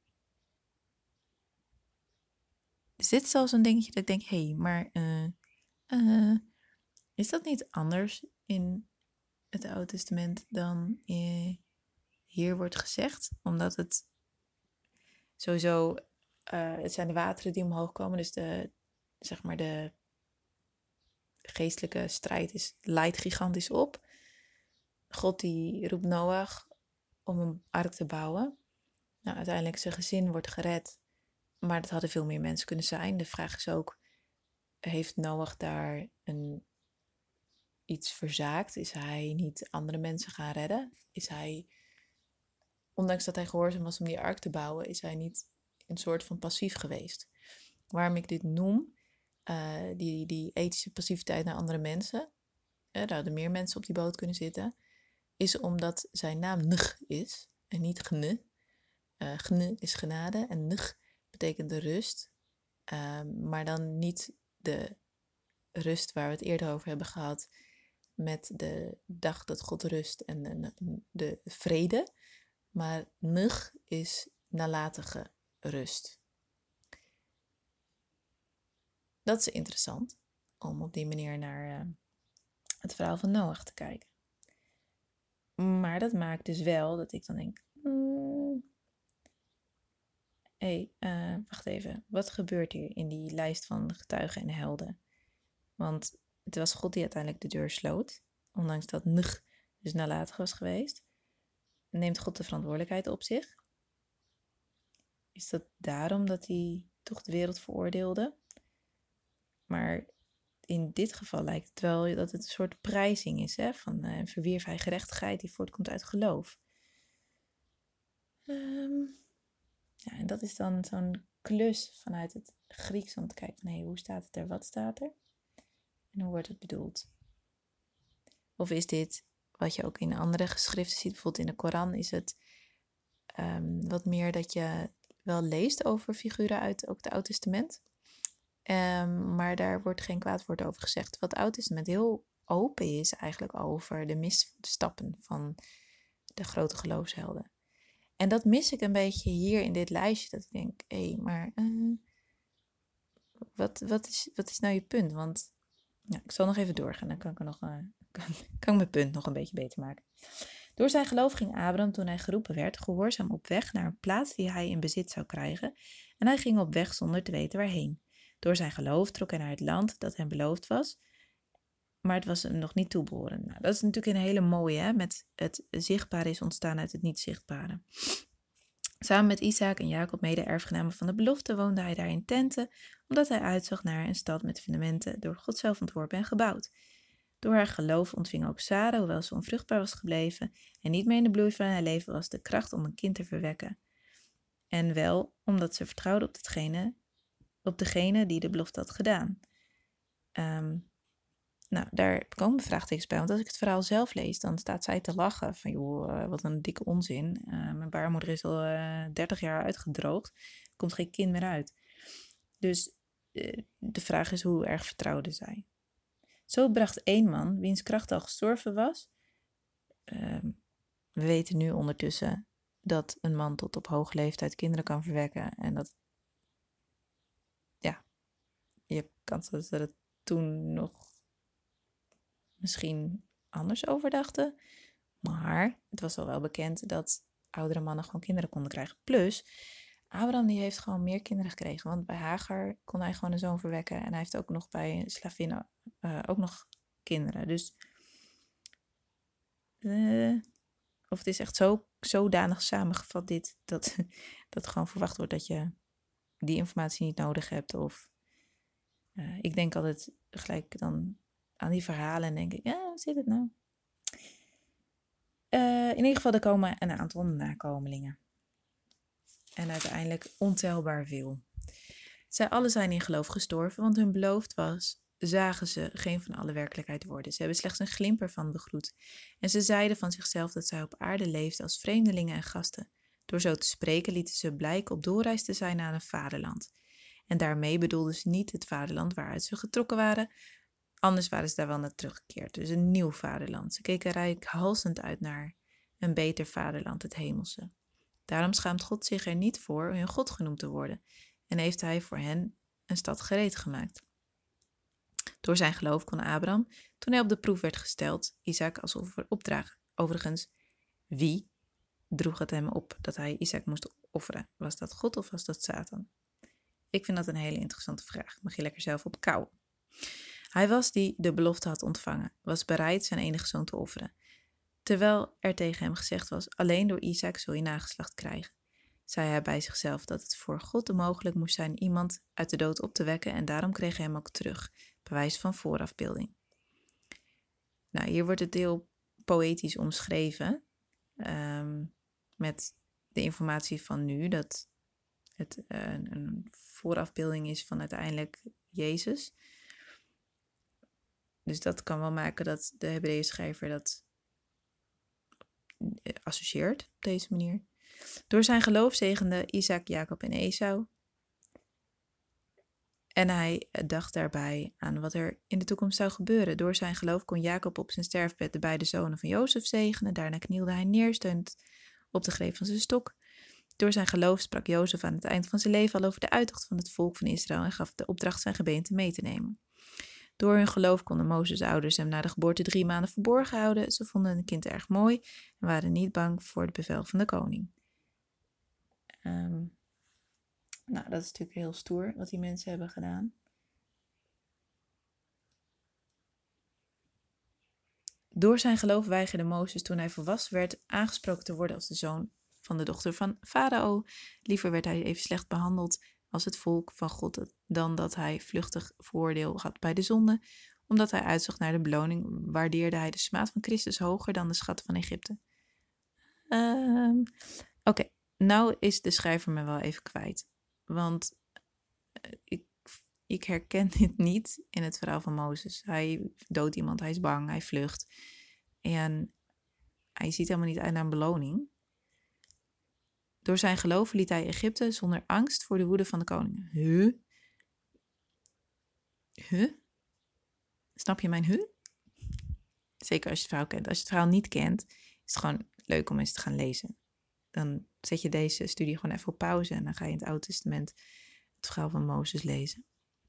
Er zit zelfs een dingetje dat ik denk, hé, hey, maar uh, uh, is dat niet anders in het Oude Testament dan uh, hier wordt gezegd? Omdat het sowieso, uh, het zijn de wateren die omhoog komen, dus de, zeg maar de geestelijke strijd is, leidt gigantisch op. God die roept Noach om een ark te bouwen. Nou, uiteindelijk zijn gezin wordt gered, maar dat hadden veel meer mensen kunnen zijn. De vraag is ook, heeft Noach daar een, iets verzaakt? Is hij niet andere mensen gaan redden? Is hij, ondanks dat hij gehoorzaam was om die ark te bouwen, is hij niet een soort van passief geweest? Waarom ik dit noem, uh, die, die ethische passiviteit naar andere mensen, uh, daar hadden meer mensen op die boot kunnen zitten, is omdat zijn naam Nuh is en niet Gne. Uh, Gne is genade en Nuh betekent de rust, uh, maar dan niet de rust waar we het eerder over hebben gehad met de dag dat God rust en de, de vrede, maar Nuh is nalatige rust. Dat is interessant om op die manier naar uh, het verhaal van Noach te kijken. Maar dat maakt dus wel dat ik dan denk, hmm, hé, hey, uh, wacht even, wat gebeurt hier in die lijst van getuigen en helden? Want het was God die uiteindelijk de deur sloot, ondanks dat Nuh dus nalatig was geweest. Neemt God de verantwoordelijkheid op zich? Is dat daarom dat hij toch de wereld veroordeelde? Maar in dit geval lijkt het wel dat het een soort prijzing is, hè? Van uh, verwierf hij gerechtigheid die voortkomt uit geloof. Um, ja, en dat is dan zo'n klus vanuit het Grieks om te kijken van, hé, hey, hoe staat het er, wat staat er? En hoe wordt het bedoeld? Of is dit, wat je ook in andere geschriften ziet, bijvoorbeeld in de Koran, is het um, wat meer dat je wel leest over figuren uit ook het Oude Testament. Um, maar daar wordt geen kwaad woord over gezegd. Wat het Oude Testament heel open is eigenlijk over de misstappen van de grote geloofshelden. En dat mis ik een beetje hier in dit lijstje. Dat ik denk, hé, hey, maar uh, wat, wat, is, wat is nou je punt? Want ja, ik zal nog even doorgaan. Dan kan ik, er nog, uh, kan, kan ik mijn punt nog een beetje beter maken. Door zijn geloof ging Abraham, toen hij geroepen werd, gehoorzaam op weg naar een plaats die hij in bezit zou krijgen. En hij ging op weg zonder te weten waarheen. Door zijn geloof trok hij naar het land dat hem beloofd was, maar het was hem nog niet toebehoren. Nou, dat is natuurlijk een hele mooie, hè? Met het zichtbare is ontstaan uit het niet zichtbare. Samen met Isaac en Jacob, mede-erfgenamen van de belofte, woonde hij daar in tenten, omdat hij uitzag naar een stad met fundamenten, door God zelf ontworpen en gebouwd. Door haar geloof ontving ook Sara, hoewel ze onvruchtbaar was gebleven en niet meer in de bloei van haar leven was, de kracht om een kind te verwekken. En wel omdat ze vertrouwde op hetgene, op degene die de belofte had gedaan. Um, nou, daar komen vraagtekens bij, want als ik het verhaal zelf lees, dan staat zij te lachen van, joh, uh, wat een dikke onzin. Uh, mijn baarmoeder is al uh, dertig jaar uitgedroogd, er komt geen kind meer uit. Dus uh, de vraag is, hoe erg vertrouwde zij? Zo bracht één man, wiens kracht al gestorven was. Uh, we weten nu ondertussen dat een man tot op hoge leeftijd kinderen kan verwekken. En dat, ja, je kan dat ze het toen nog misschien anders over dachten. Maar het was al wel bekend dat oudere mannen gewoon kinderen konden krijgen. Plus, Abraham die heeft gewoon meer kinderen gekregen. Want bij Hagar kon hij gewoon een zoon verwekken. En hij heeft ook nog bij slavinnen uh, ook nog kinderen. Dus, uh, of het is echt zo zodanig samengevat dit, dat, dat gewoon verwacht wordt dat je die informatie niet nodig hebt. Of uh, ik denk altijd gelijk dan aan die verhalen en denk ik, ja, hoe zit het nou? Uh, in ieder geval, er komen een aantal nakomelingen. En uiteindelijk ontelbaar veel. Zij allen zijn in geloof gestorven, want hun beloofd was, zagen ze geen van alle werkelijkheid worden. Ze hebben slechts een glimp ervan begroet. En ze zeiden van zichzelf dat zij op aarde leefden als vreemdelingen en gasten. Door zo te spreken lieten ze blijken op doorreis te zijn naar een vaderland. En daarmee bedoelden ze niet het vaderland waaruit ze getrokken waren, anders waren ze daar wel naar teruggekeerd. Dus een nieuw vaderland. Ze keken reikhalzend uit naar een beter vaderland, het hemelse. Daarom schaamt God zich er niet voor hun God genoemd te worden en heeft hij voor hen een stad gereed gemaakt. Door zijn geloof kon Abraham, toen hij op de proef werd gesteld, Isaac als offer opdragen. Overigens, wie droeg het hem op dat hij Isaac moest offeren? Was dat God of was dat Satan? Ik vind dat een hele interessante vraag. Mag je lekker zelf op kouwen. Hij was die de belofte had ontvangen, was bereid zijn enige zoon te offeren. Terwijl er tegen hem gezegd was, alleen door Isaac zul je nageslacht krijgen, zei hij bij zichzelf dat het voor God onmogelijk moest zijn iemand uit de dood op te wekken en daarom kreeg hij hem ook terug, bewijs van voorafbeelding. Nou, hier wordt het heel poëtisch omschreven, um, met de informatie van nu, dat het uh, een voorafbeelding is van uiteindelijk Jezus. Dus dat kan wel maken dat de Hebreeën schrijver dat associeert op deze manier. Door zijn geloof zegende Isaac, Jacob en Esau. En hij dacht daarbij aan wat er in de toekomst zou gebeuren. Door zijn geloof kon Jacob op zijn sterfbed de beide zonen van Jozef zegenen. Daarna knielde hij neer, steunend op de greep van zijn stok. Door zijn geloof sprak Jozef aan het eind van zijn leven al over de uittocht van het volk van Israël en gaf de opdracht zijn gebeente mee te nemen. Door hun geloof konden Mozes' ouders hem na de geboorte drie maanden verborgen houden. Ze vonden het kind erg mooi en waren niet bang voor het bevel van de koning. Um, nou, dat is natuurlijk heel stoer wat die mensen hebben gedaan. Door zijn geloof weigerde Mozes toen hij volwassen werd aangesproken te worden als de zoon van de dochter van Farao. Liever werd hij even slecht behandeld als het volk van God dan dat hij vluchtig voordeel had bij de zonde. Omdat hij uitzag naar de beloning, waardeerde hij de smaad van Christus hoger dan de schatten van Egypte. Um, Oké, okay. Nou is de schrijver me wel even kwijt. Want ik, ik herken dit niet in het verhaal van Mozes. Hij doodt iemand, hij is bang, hij vlucht. En hij ziet helemaal niet uit naar een beloning. Door zijn geloof liet hij Egypte zonder angst voor de woede van de koningen. Huh? Huh? Snap je mijn huh? Zeker als je het verhaal kent. Als je het verhaal niet kent, is het gewoon leuk om eens te gaan lezen. Dan zet je deze studie gewoon even op pauze en dan ga je in het Oude Testament het verhaal van Mozes lezen.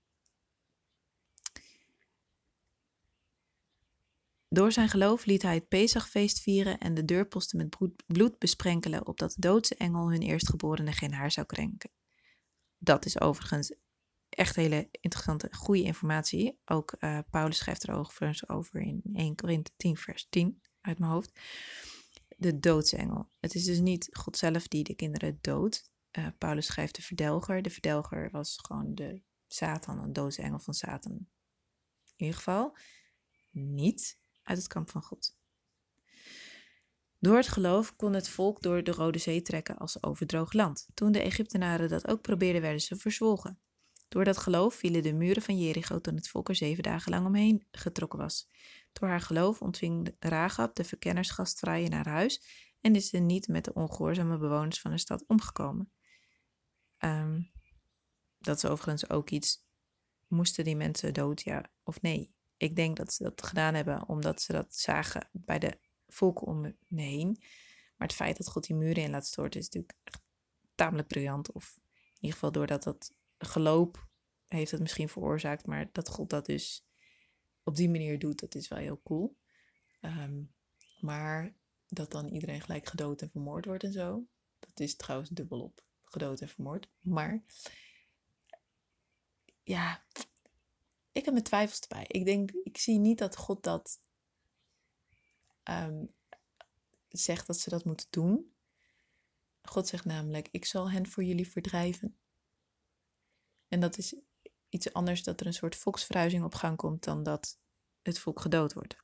Door zijn geloof liet hij het Pesachfeest vieren en de deurposten met bloed besprenkelen, opdat de doodse engel hun eerstgeborene geen haar zou krenken. Dat is overigens echt hele interessante, goede informatie. Ook uh, Paulus schrijft er overigens over in eerste Korinthe tien vers tien uit mijn hoofd. De doodse engel. Het is dus niet God zelf die de kinderen doodt. Uh, Paulus schrijft de verdelger. De verdelger was gewoon de Satan, een doodse engel van Satan. In ieder geval niet uit het kamp van God. Door het geloof kon het volk door de Rode Zee trekken als overdroog land. Toen de Egyptenaren dat ook probeerden, werden ze verzwolgen. Door dat geloof vielen de muren van Jericho toen het volk er zeven dagen lang omheen getrokken was. Door haar geloof ontving Rahab de verkenners gastvrij in haar huis en is ze niet met de ongehoorzame bewoners van de stad omgekomen. Um, dat is overigens ook iets, moesten die mensen dood, ja of nee? Ik denk dat ze dat gedaan hebben omdat ze dat zagen bij de volken om hen heen. Maar het feit dat God die muren in laat storten is natuurlijk tamelijk briljant. Of in ieder geval doordat dat geloop heeft het misschien veroorzaakt. Maar dat God dat dus op die manier doet, dat is wel heel cool. Um, maar dat dan iedereen gelijk gedood en vermoord wordt en zo. Dat is trouwens dubbelop. Gedood en vermoord. Maar ja, ik heb mijn twijfels erbij. Ik denk, ik zie niet dat God dat um, zegt dat ze dat moeten doen. God zegt namelijk, ik zal hen voor jullie verdrijven. En dat is iets anders, dat er een soort volksverhuizing op gang komt dan dat het volk gedood wordt.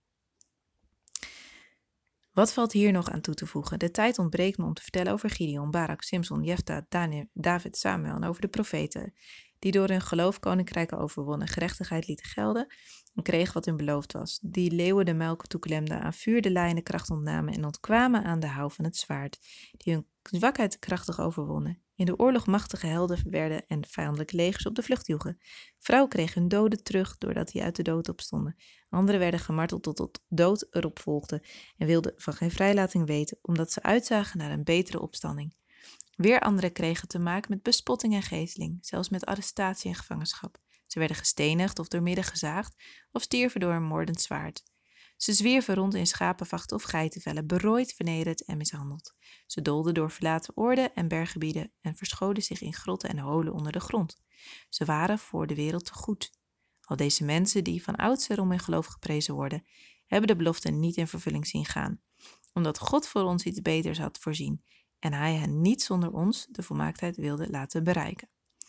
Wat valt hier nog aan toe te voegen? De tijd ontbreekt me om te vertellen over Gideon, Barak, Simson, Jefta, David, Samuel en over de profeten, die door hun geloof koninkrijken overwonnen, gerechtigheid lieten gelden en kregen wat hun beloofd was. Die leeuwen de melk toeklemden, aan vuur de lijnen kracht ontnamen en ontkwamen aan de houw van het zwaard, die hun zwakheid krachtig overwonnen. In de oorlog machtige helden werden en vijandelijke legers op de vlucht joegen. Vrouwen kregen hun doden terug doordat die uit de dood opstonden. Anderen werden gemarteld tot tot dood erop volgde en wilden van geen vrijlating weten, omdat ze uitzagen naar een betere opstanding. Weer anderen kregen te maken met bespotting en geesteling, zelfs met arrestatie en gevangenschap. Ze werden gestenigd of doormidden gezaagd of stierven door een moordend zwaard. Ze zwierven rond in schapenvachten of geitenvellen, berooid, vernederd en mishandeld. Ze doolden door verlaten oorden en berggebieden en verscholen zich in grotten en holen onder de grond. Ze waren voor de wereld te goed. Al deze mensen, die van oudsher om hun geloof geprezen worden, hebben de belofte niet in vervulling zien gaan. omdat God voor ons iets beters had voorzien en hij hen niet zonder ons de volmaaktheid wilde laten bereiken.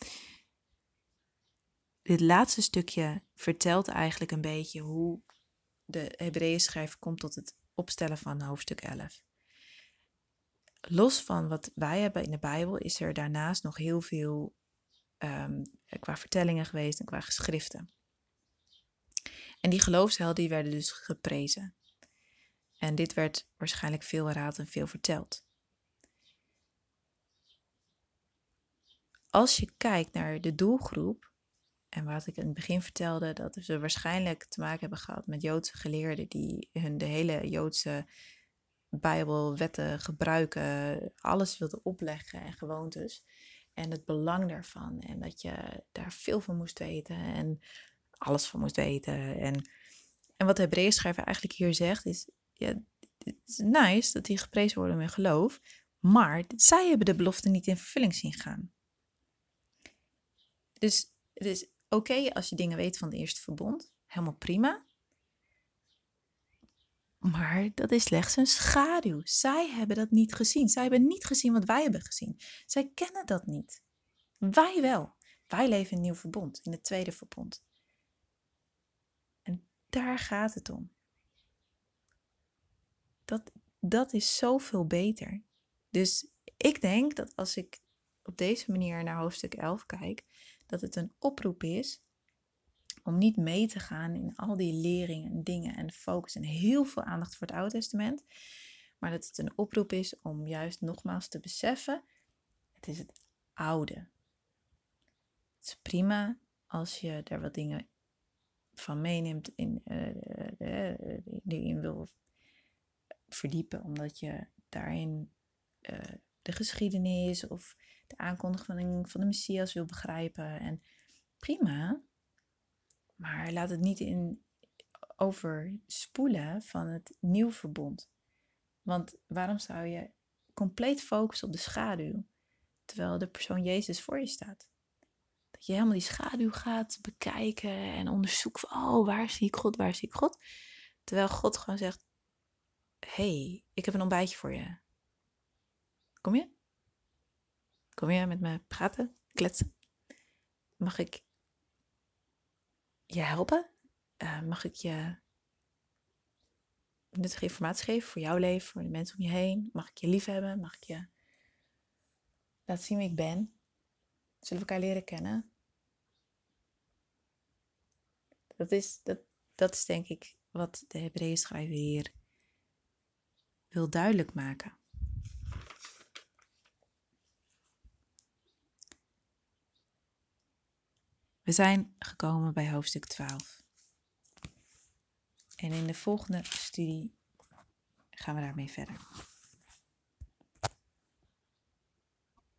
Dit laatste stukje vertelt eigenlijk een beetje hoe de Hebreeënschrijver komt tot het opstellen van hoofdstuk elf. Los van wat wij hebben in de Bijbel is er daarnaast nog heel veel um, qua vertellingen geweest en qua geschriften. En die geloofshelden die werden dus geprezen. En dit werd waarschijnlijk veel herhaald en veel verteld. Als je kijkt naar de doelgroep, en wat ik in het begin vertelde, dat ze waarschijnlijk te maken hebben gehad met Joodse geleerden die hun de hele Joodse Bijbelwetten gebruiken, alles wilden opleggen en gewoontes. En het belang daarvan en dat je daar veel van moest weten en alles van moest weten. En, en wat de Hebreeënschrijver eigenlijk hier zegt is, ja, het is nice dat die geprezen worden met geloof, maar zij hebben de belofte niet in vervulling zien gaan. Dus het is oké okay als je dingen weet van het eerste verbond, helemaal prima. Maar dat is slechts een schaduw. Zij hebben dat niet gezien. Zij hebben niet gezien wat wij hebben gezien. Zij kennen dat niet. Wij wel. Wij leven in een nieuw verbond, in het tweede verbond. En daar gaat het om. Dat, dat is zoveel beter. Dus ik denk dat als ik op deze manier naar hoofdstuk elf kijk, dat het een oproep is om niet mee te gaan in al die leringen en dingen en focus en heel veel aandacht voor het Oude Testament. Maar dat het een oproep is om juist nogmaals te beseffen, het is het oude. Het is prima als je daar wat dingen van meeneemt, in, uh, uh, in wil verdiepen, omdat je daarin uh, de geschiedenis of de aankondiging van de Messias wil begrijpen. En prima, maar laat het niet in overspoelen van het nieuw verbond. Want waarom zou je compleet focussen op de schaduw, terwijl de persoon Jezus voor je staat? Dat je helemaal die schaduw gaat bekijken en onderzoeken van, oh, waar zie ik God, waar zie ik God? Terwijl God gewoon zegt, hey, ik heb een ontbijtje voor je. Kom je? Kom je met me praten, kletsen? Mag ik je helpen? Uh, mag ik je nuttige informatie geven voor jouw leven, voor de mensen om je heen? Mag ik je lief hebben? Mag ik je laten zien wie ik ben? Zullen we elkaar leren kennen? Dat is, dat, dat is denk ik wat de Hebreeënschrijver hier wil duidelijk maken. We zijn gekomen bij hoofdstuk twaalf. En in de volgende studie gaan we daarmee verder.